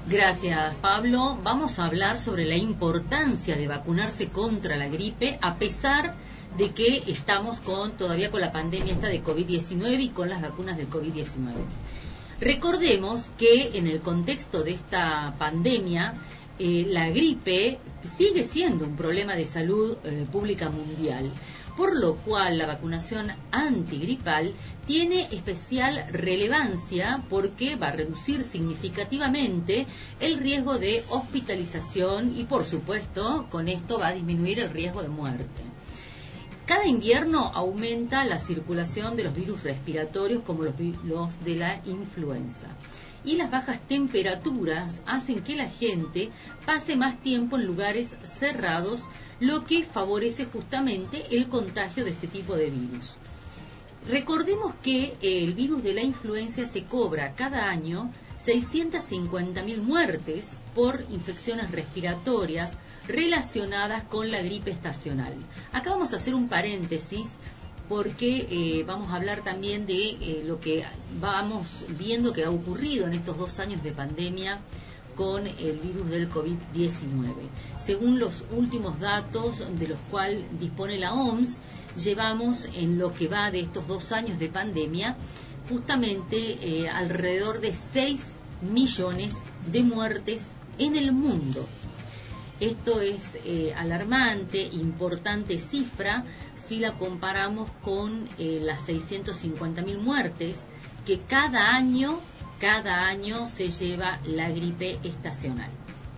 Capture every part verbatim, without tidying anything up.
Gracias, Pablo. Vamos a hablar sobre la importancia de vacunarse contra la gripe, a pesar de que estamos con todavía con la pandemia esta de COVID diecinueve y con las vacunas del COVID diecinueve. Recordemos que en el contexto de esta pandemia, eh, la gripe sigue siendo un problema de salud eh, pública mundial, por lo cual la vacunación antigripal tiene especial relevancia porque va a reducir significativamente el riesgo de hospitalización y, por supuesto, con esto va a disminuir el riesgo de muerte. Cada invierno aumenta la circulación de los virus respiratorios como los, los de la influenza. Y las bajas temperaturas hacen que la gente pase más tiempo en lugares cerrados, lo que favorece justamente el contagio de este tipo de virus. Recordemos que el virus de la influenza se cobra cada año seiscientas cincuenta mil muertes por infecciones respiratorias relacionadas con la gripe estacional. Acá vamos a hacer un paréntesis porque eh, vamos a hablar también de eh, lo que vamos viendo que ha ocurrido en estos dos años de pandemia con el virus del COVID diecinueve. Según los últimos datos de los cuales dispone la O M S, llevamos en lo que va de estos dos años de pandemia justamente eh, alrededor de seis millones de muertes en el mundo. Esto es eh, alarmante, importante cifra si la comparamos con eh, las seiscientas cincuenta mil muertes que cada año, cada año se lleva la gripe estacional.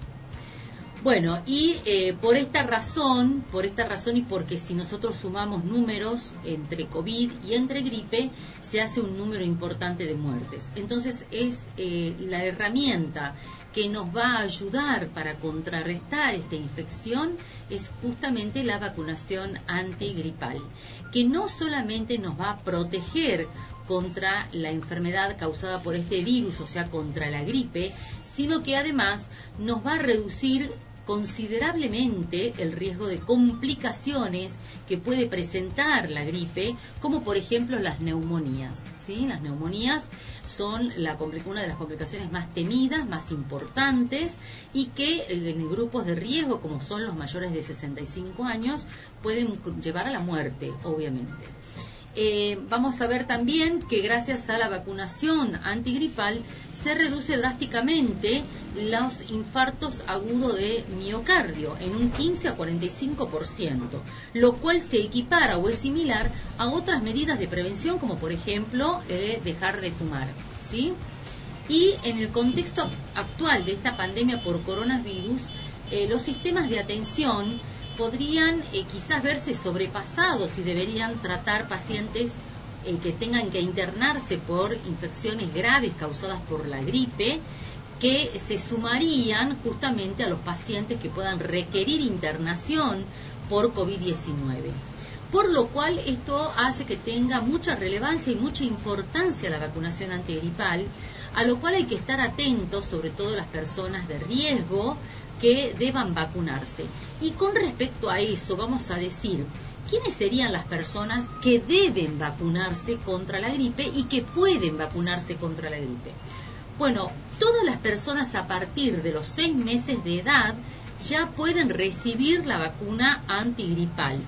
Bueno, y eh, por esta razón, por esta razón y porque si nosotros sumamos números entre COVID y entre gripe, se hace un número importante de muertes. Entonces es eh, la herramienta que nos va a ayudar para contrarrestar esta infección es justamente la vacunación antigripal, que no solamente nos va a proteger contra la enfermedad causada por este virus, o sea, contra la gripe, sino que además nos va a reducir considerablemente el riesgo de complicaciones que puede presentar la gripe, como por ejemplo las neumonías, ¿sí? Las neumonías son la, una de las complicaciones más temidas, más importantes, y que en grupos de riesgo, como son los mayores de sesenta y cinco años, pueden llevar a la muerte, obviamente. Eh, vamos a ver también que gracias a la vacunación antigripal se reduce drásticamente los infartos agudos de miocardio en un quince a cuarenta y cinco por ciento, lo cual se equipara o es similar a otras medidas de prevención, como por ejemplo eh, dejar de fumar, ¿sí? Y en el contexto actual de esta pandemia por coronavirus, eh, los sistemas de atención podrían eh, quizás verse sobrepasados y deberían tratar pacientes eh, que tengan que internarse por infecciones graves causadas por la gripe, que se sumarían justamente a los pacientes que puedan requerir internación por COVID diecinueve. Por lo cual esto hace que tenga mucha relevancia y mucha importancia la vacunación antigripal, a lo cual hay que estar atentos, sobre todo las personas de riesgo, que deban vacunarse. Y con respecto a eso vamos a decir quiénes serían las personas que deben vacunarse contra la gripe y que pueden vacunarse contra la gripe. Bueno, todas las personas a partir de los seis meses de edad ya pueden recibir la vacuna antigripal.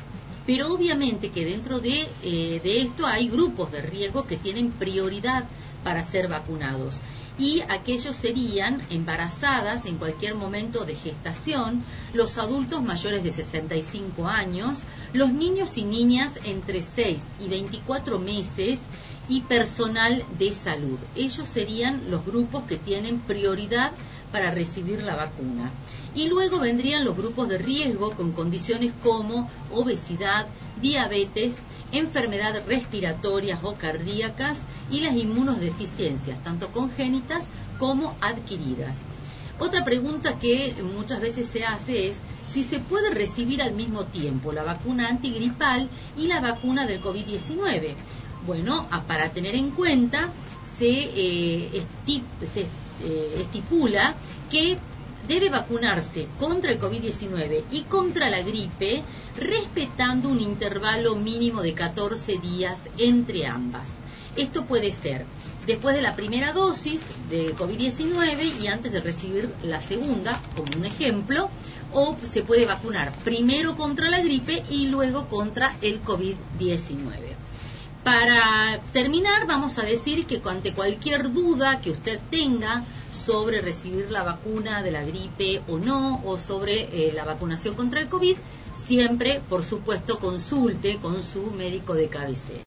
Pero obviamente que dentro de, eh, de esto hay grupos de riesgo que tienen prioridad para ser vacunados. Y aquellos serían embarazadas en cualquier momento de gestación, los adultos mayores de sesenta y cinco años, los niños y niñas entre seis y veinticuatro meses y personal de salud. Ellos serían los grupos que tienen prioridad para recibir la vacuna. Y luego vendrían los grupos de riesgo con condiciones como obesidad, diabetes, enfermedades respiratorias o cardíacas y las inmunodeficiencias, tanto congénitas como adquiridas. Otra pregunta que muchas veces se hace es si se puede recibir al mismo tiempo la vacuna antigripal y la vacuna del COVID diecinueve. Bueno, para tener en cuenta, se, eh, estip, se eh, estipula que debe vacunarse contra el COVID diecinueve y contra la gripe, respetando un intervalo mínimo de catorce días entre ambas. Esto puede ser después de la primera dosis de COVID diecinueve y antes de recibir la segunda, como un ejemplo, o se puede vacunar primero contra la gripe y luego contra el COVID diecinueve. Para terminar, vamos a decir que ante cualquier duda que usted tenga sobre recibir la vacuna de la gripe o no, o sobre eh, la vacunación contra el COVID, siempre, por supuesto, consulte con su médico de cabecera.